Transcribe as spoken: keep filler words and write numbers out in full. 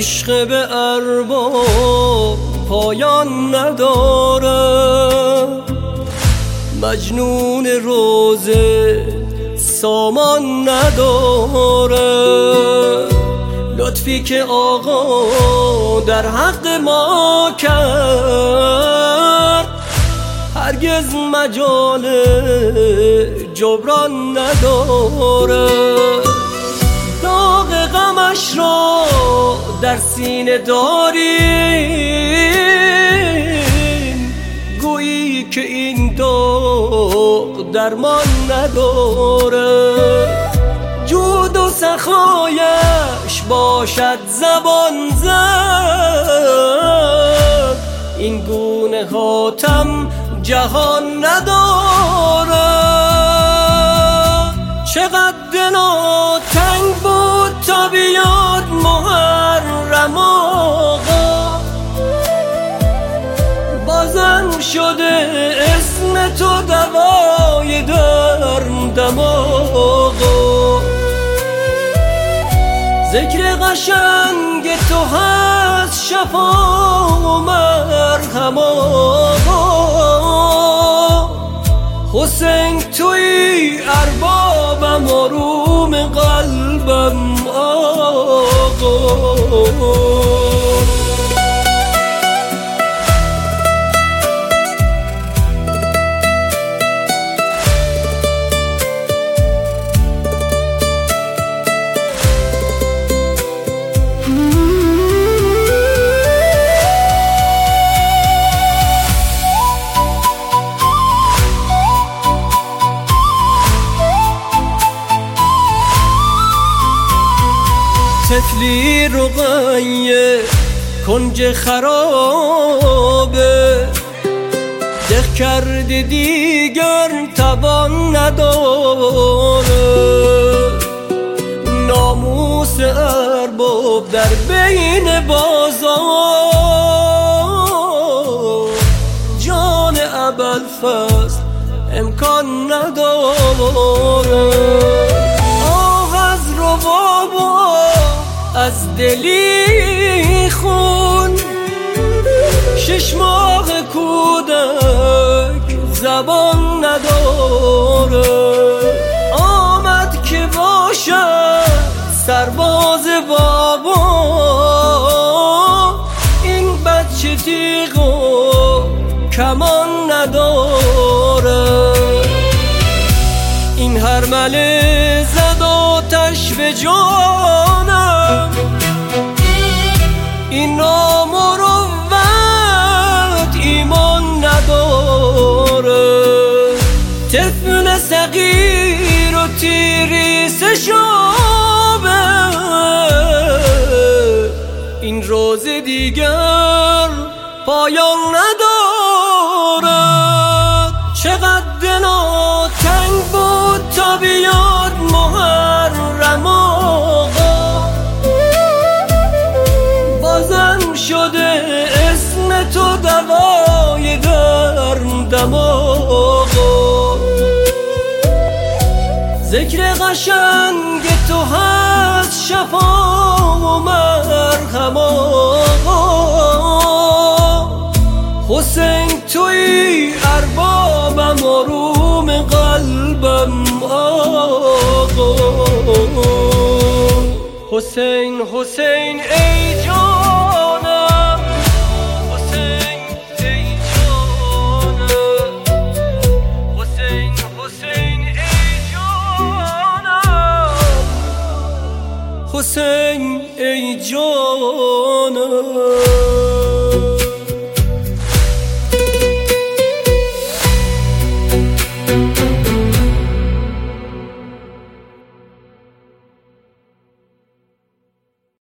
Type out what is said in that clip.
عشق به ارباب پایان نداره، مجنون روزه سامان نداره. لطفی که آقا در حق ما کرد هرگز مجال جبران نداره. داغ غمش را در سینه داریم، گویی که این داغ درمان نداره. جود و سخایش باشد زبان زد، این گونه حاتم جهان نداره. چقدر دلا تنگ بود تا بیاد محرم آقا، بازم شده اسم تو دوای دردم آقا. ذکر قشنگ تو هست شفا و مرهم آقا. حسین توی اربابم آروم قلبم آقا. طفلی رقیه کنج خرابه، دق کرده دیگر توان نداره. ناموس ارباب در بین بازار، جان ابوالفضل امکان نداره. آه از رباب از دلی خون، شش ماه کودک زبان نداره. آمد که باشد سرباز بابا، این بچه تیغ و کمان نداره. این هرمله زد آتش به جانم، این نامروت ایمان نداره. طفل صغیر و تیریس شابه، این روز دیگر پایان نداره. چقدر دلا تنگ بود تا بیاد محرم آقا، بازم شده اسم تو دوای دردم آقا. ذکر قشنگ تو هست شفا و مرهم آقا. حسین توی اربابم آروم قلبم آقا. حسین حسین ای جانم، حسین ای جانم، حسین حسین ای جانم، حسین ای جانم.